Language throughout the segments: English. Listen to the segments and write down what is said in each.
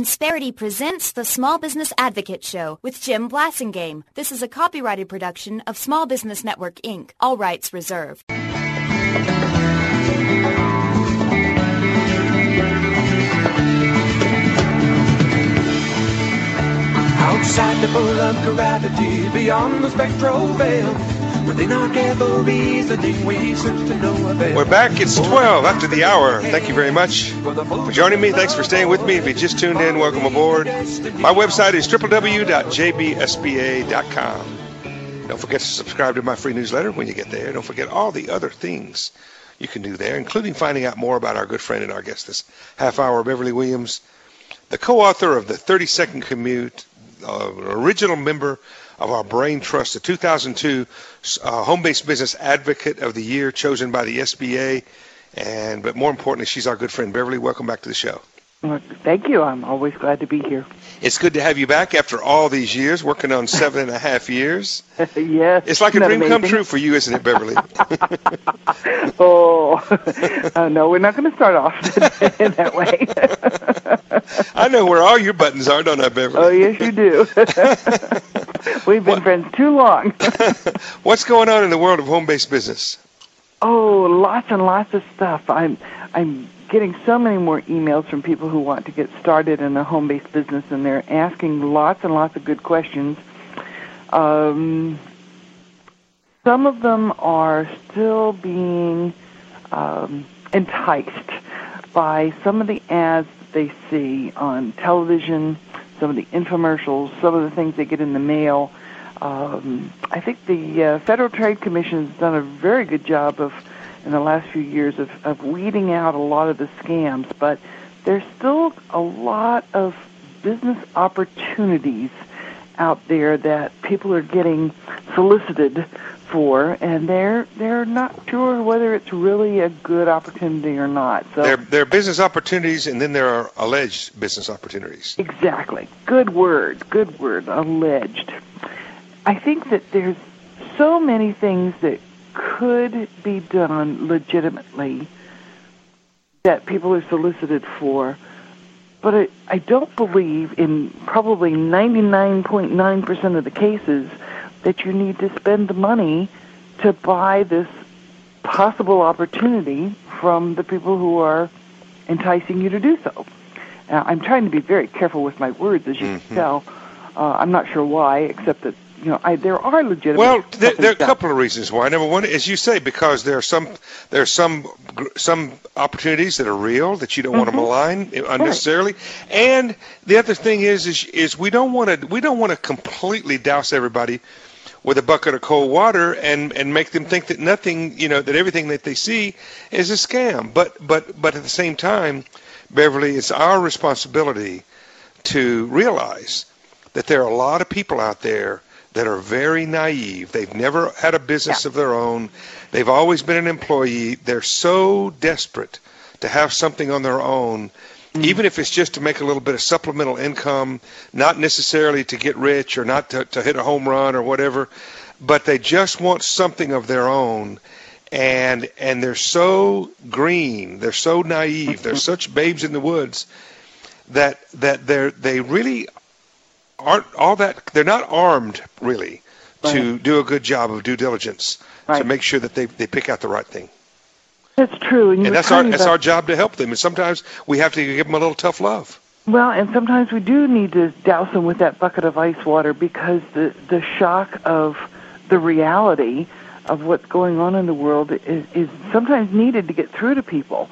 Insperity presents the Small Business Advocate Show with Jim Blasingame. This is a copyrighted production of Small Business Network, Inc. All rights reserved. Outside the pull of gravity, beyond the spectral veil, within our careful reasoning, we search to no avail. We're back. It's 12 after the hour. Thank you very much for joining me. Thanks for staying with me. If you just tuned in, welcome aboard. My website is www.jbsba.com. Don't forget to subscribe to my free newsletter when you get there. Don't forget all the other things you can do there, including finding out more about our good friend and our guest this half hour, Beverly Williams, the co-author of the 30-Second Commute, original member of our Brain Trust, the 2002 Home-Based Business Advocate of the Year, chosen by the SBA. But more importantly, she's our good friend. Beverly, welcome back to the show. Well, thank you. I'm always glad to be here. It's good to have you back after all these years, working on 7.5 years. Yes. It's like a dream come true for you, isn't it, Beverly? No, we're not going to start off that way. I know where all your buttons are, don't I, Beverly? Oh, yes, you do. We've been friends too long. What's going on in the world of home-based business? Oh, lots and lots of stuff. I'm getting so many more emails from people who want to get started in a home-based business, and they're asking lots and lots of good questions. Some of them are still being enticed by some of the ads that they see on television, some of the infomercials, some of the things they get in the mail. I think the Federal Trade Commission has done a very good job in the last few years of weeding out a lot of the scams, but there's still a lot of business opportunities out there that people are getting solicited for, and they're not sure whether it's really a good opportunity or not. So there are business opportunities, and then there are alleged business opportunities. Exactly. Good word, alleged. I think that there's so many things that could be done legitimately that people are solicited for, but I don't believe in probably 99.9% of the cases that you need to spend the money to buy this possible opportunity from the people who are enticing you to do so. Now, I'm trying to be very careful with my words, as you can tell. I'm not sure why, except that there are legitimate. Well, there are a couple of reasons why. Number one, as you say, because there are some opportunities that are real that you don't want to malign unnecessarily. Right. And the other thing is we don't want to completely douse everybody with a bucket of cold water and make them think that nothing, that everything that they see is a scam. But at the same time, Beverly, it's our responsibility to realize that there are a lot of people out there that are very naive. They've never had a business of their own. They've always been an employee. They're so desperate to have something on their own, even if it's just to make a little bit of supplemental income, not necessarily to get rich or not to hit a home run or whatever, but they just want something of their own. And they're so green, they're so naive, they're such babes in the woods that they really aren't all that. They're not armed really to do a good job of due diligence to make sure that they pick out the right thing. That's true, and that's our job to help them. And sometimes we have to give them a little tough love. Well, and sometimes we do need to douse them with that bucket of ice water because the shock of the reality of what's going on in the world is sometimes needed to get through to people.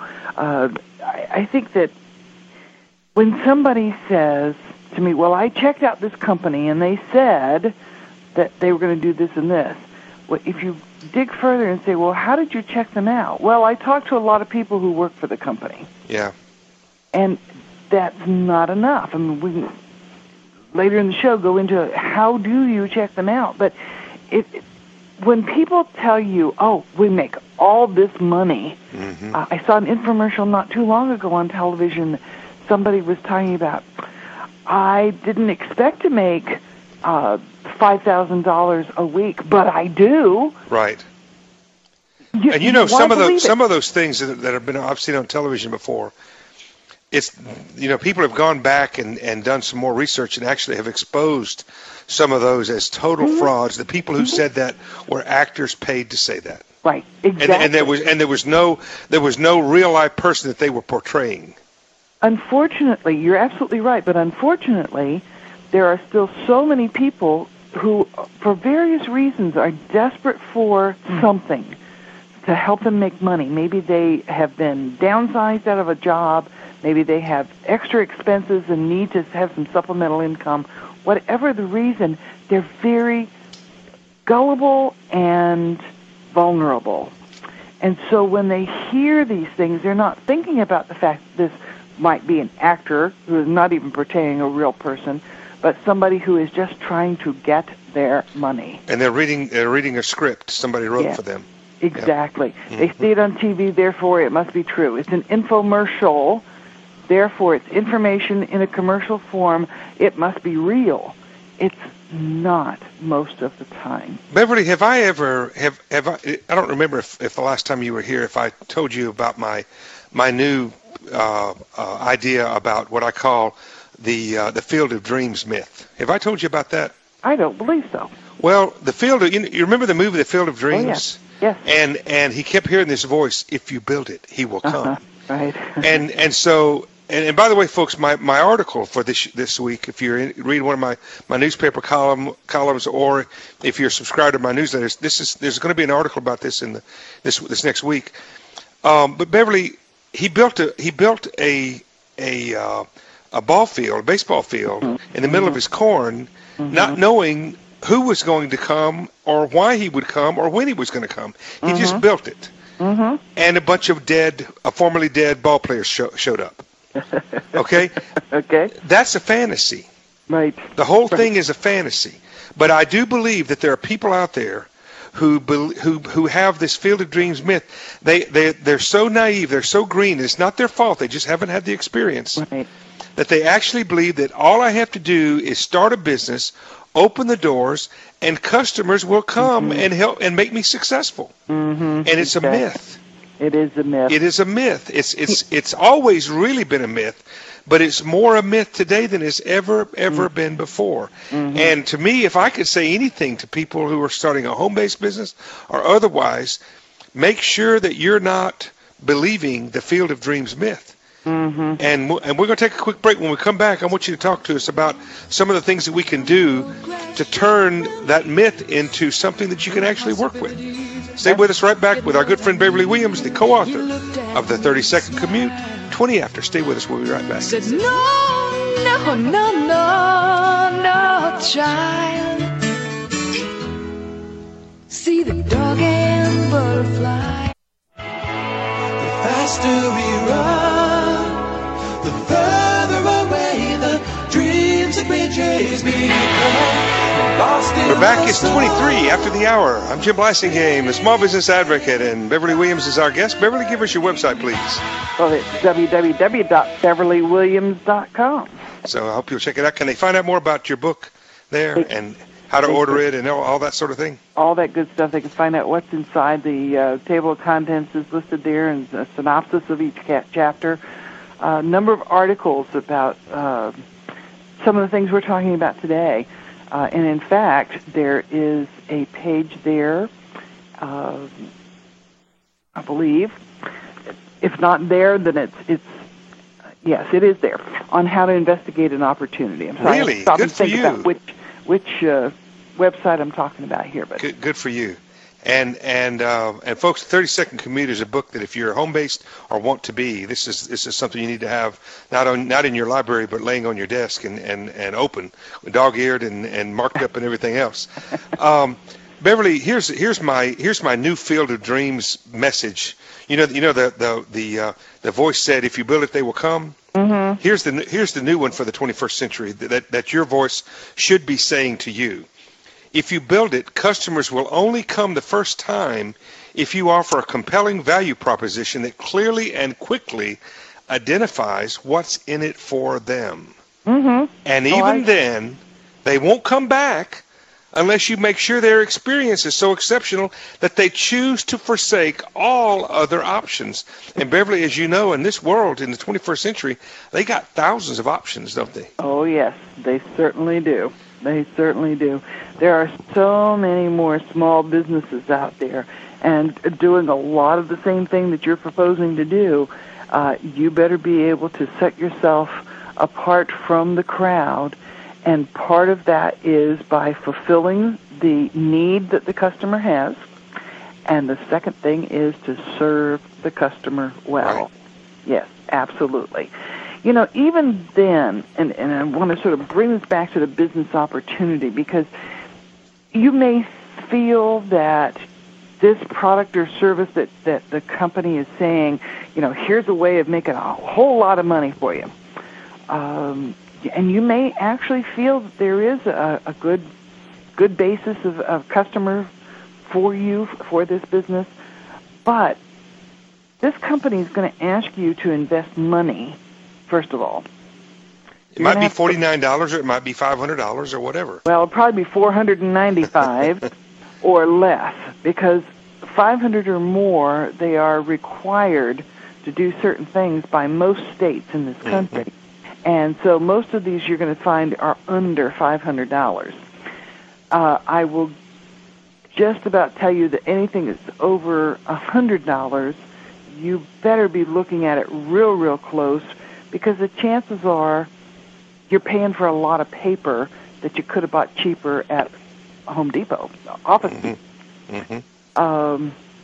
I think that when somebody says to me, well, I checked out this company, and they said that they were going to do this and this. Well, if you dig further and say, well, how did you check them out? Well, I talked to a lot of people who work for the company. Yeah. And that's not enough. I mean, we can, later in the show, go into how do you check them out. But when people tell you, oh, we make all this money, I saw an infomercial not too long ago on television. Somebody was talking about, I didn't expect to make $5,000 a week, but I do. Right. And some of those things that have been I've seen on television before, it's, people have gone back and done some more research and actually have exposed some of those as total frauds. The people who said that were actors paid to say that. Right, exactly. And there was no real life person that they were portraying. Unfortunately, you're absolutely right, but unfortunately, there are still so many people who, for various reasons, are desperate for something to help them make money. Maybe they have been downsized out of a job. Maybe they have extra expenses and need to have some supplemental income. Whatever the reason, they're very gullible and vulnerable. And so when they hear these things, they're not thinking about the fact that this might be an actor who is not even portraying a real person, but somebody who is just trying to get their money. And they're reading a script somebody wrote for them. Exactly. Yep. They see it on TV, therefore it must be true. It's an infomercial, therefore it's information in a commercial form. It must be real. It's not most of the time. Beverly, have I ever I don't remember if the last time you were here, if I told you about my new idea about what I call the Field of Dreams myth. Have I told you about that? I don't believe so. Well, the Field of, you remember the movie The Field of Dreams? Oh, yes. And he kept hearing this voice, if you build it, he will come. Right. and so and by the way, folks, my article for this week, if you're reading one of my newspaper columns, or if you're subscribed to my newsletters, there's going to be an article about this in this next week. But Beverly, he built a ball field, a baseball field, in the middle of his corn, not knowing who was going to come or why he would come or when he was going to come. He just built it. And a bunch of formerly dead ball players showed up. Okay? Okay. That's a fantasy. Right. The whole thing is a fantasy. But I do believe that there are people out there who have this Field of Dreams myth. They're so naive, they're so green, it's not their fault, they just haven't had the experience. Right. That they actually believe that all I have to do is start a business, open the doors, and customers will come and help and make me successful. And it's a myth. It is a myth. It is a myth. It's always really been a myth, but it's more a myth today than it's ever been before. And to me, if I could say anything to people who are starting a home-based business or otherwise, make sure that you're not believing the Field of Dreams myth. And we're going to take a quick break. When we come back, I want you to talk to us about some of the things that we can do to turn that myth into something that you can actually work with. Stay with us right back with our good friend Beverly Williams, the co-author of The 30-Second Commute, 20 After. Stay with us. We'll be right back. Said, no, child. See the dog and butterfly. The faster we run, the further away the dreams that we chase become. We're back. It's 23 after the hour. I'm Jim Blassingame, a small business advocate, and Beverly Williams is our guest. Beverly, give us your website, please. Well, it's www.beverlywilliams.com. So I hope you'll check it out. Can they find out more about your book there and how to order it and all that sort of thing? All that good stuff. They can find out what's inside. The table of contents is listed there and a synopsis of each chapter. A number of articles about some of the things we're talking about today. And in fact, there is a page there, I believe. If not there, then yes, it is there, on how to investigate an opportunity. I'm sorry, really? Stop good and for think you. about which website I'm talking about here. But good for you. And folks, 30-Second Commute is a book that if you're home-based or want to be, this is something you need to have not in your library, but laying on your desk and open, dog-eared and marked up and everything else. Beverly, here's my new Field of Dreams message. You know the voice said, "If you build it, they will come." Here's the new one for the 21st century that your voice should be saying to you. If you build it, customers will only come the first time if you offer a compelling value proposition that clearly and quickly identifies what's in it for them. And even then, they won't come back unless you make sure their experience is so exceptional that they choose to forsake all other options. And Beverly, as you know, in this world, in the 21st century, they got thousands of options, don't they? Oh, yes, they certainly do. They certainly do. There are so many more small businesses out there and doing a lot of the same thing that you're proposing to do. You better be able to set yourself apart from the crowd, and part of that is by fulfilling the need that the customer has, and the second thing is to serve the customer well. Right. Yes, absolutely. You know, even then, and I want to sort of bring this back to the business opportunity, because you may feel that this product or service that the company is saying, you know, here's a way of making a whole lot of money for you. And you may actually feel that there is a good basis of customer for you, for this business. But this company is going to ask you to invest money, first of all. It might be $49 or it might be $500 or whatever. Well, it'll probably be $495 or less, because $500 or more, they are required to do certain things by most states in this country. Mm-hmm. And so most of these you're going to find are under $500. I will just about tell you that anything that's over $100, you better be looking at it real close, because the chances are you're paying for a lot of paper that you could have bought cheaper at Home Depot, Office Depot. Mm-hmm.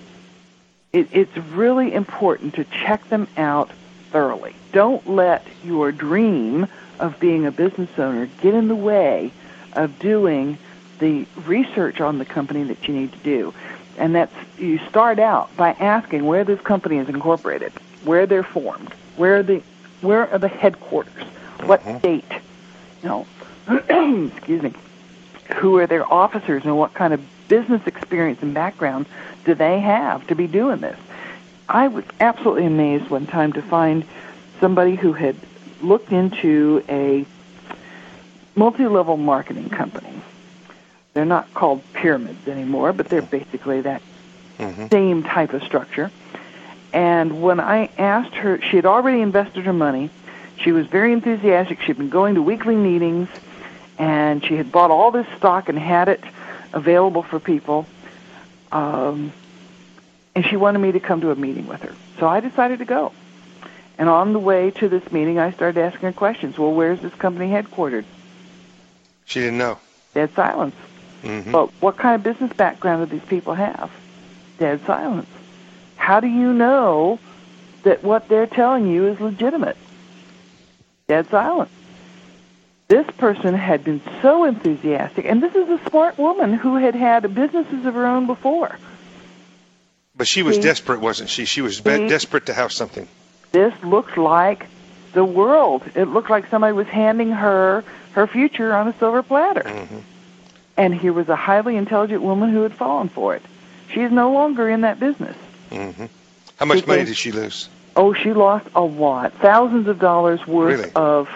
It's really important to check them out thoroughly. Don't let your dream of being a business owner get in the way of doing the research on the company that you need to do. And that's, you start out by asking where this company is incorporated, where they're formed, where are the headquarters, what state, you know, excuse me, who are their officers, and what kind of business experience and background do they have to be doing this. I was absolutely amazed one time to find somebody who had looked into a multi-level marketing company. They're not called pyramids anymore, but they're basically that same type of structure. And when I asked her, she had already invested her money. She was very enthusiastic. She'd been going to weekly meetings, and she had bought all this stock and had it available for people. And she wanted me to come to a meeting with her. So I decided to go. And on the way to this meeting, I started asking her questions. Well, where's this company headquartered? She didn't know. Dead silence. Mm-hmm. But what kind of business background do these people have? Dead silence. How do you know that what they're telling you is legitimate? Dead silence. This person had been so enthusiastic, and this is a smart woman who had had businesses of her own before. But she was desperate, wasn't she? She was desperate to have something. This looked like the world. It looked like somebody was handing her her future on a silver platter. Mm-hmm. And here was a highly intelligent woman who had fallen for it. She is no longer in that business. Mm-hmm. How much money did she lose? Oh, she lost a lot. Thousands of dollars worth of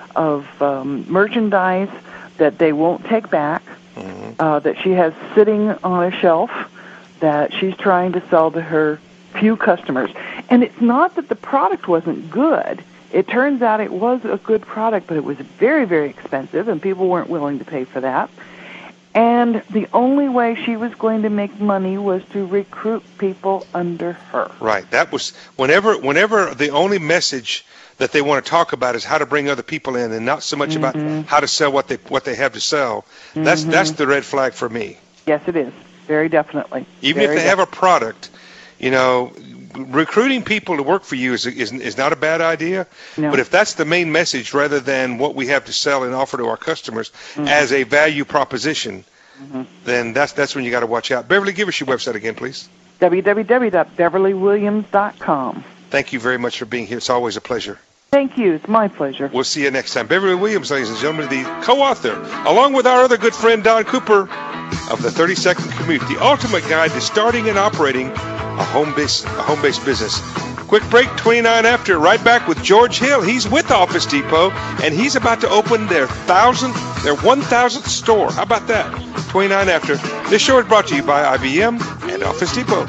merchandise that they won't take back, that she has sitting on a shelf, that she's trying to sell to her few customers. And it's not that the product wasn't good. It turns out it was a good product, but it was very, very expensive, and people weren't willing to pay for that. And the only way she was going to make money was to recruit people under her. Right. That was whenever the only message that they want to talk about is how to bring other people in, and not so much about how to sell what they have to sell. That's the red flag for me. Yes, it is. Very definitely. Even if they have a product, you know, recruiting people to work for you is not a bad idea. No. But if that's the main message, rather than what we have to sell and offer to our customers as a value proposition, then that's when you got to watch out. Beverly, give us your website again, please. www.beverlywilliams.com. Thank you very much for being here. It's always a pleasure. Thank you. It's my pleasure. We'll see you next time. Beverly Williams, ladies and gentlemen, the co-author, along with our other good friend, Don Cooper, of the 30-Second Commute, the ultimate guide to starting and operating a home-based business. Quick break, 29 after. Right back with George Hill. He's with Office Depot, and he's about to open their 1,000th store. How about that? 29 after. This show is brought to you by IBM and Office Depot.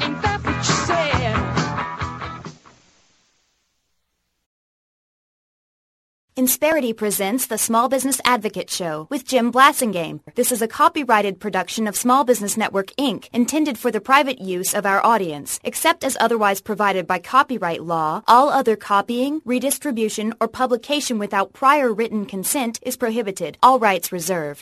Insperity presents the Small Business Advocate Show with Jim Blasingame. This is a copyrighted production of Small Business Network, Inc., intended for the private use of our audience. Except as otherwise provided by copyright law, all other copying, redistribution, or publication without prior written consent is prohibited. All rights reserved.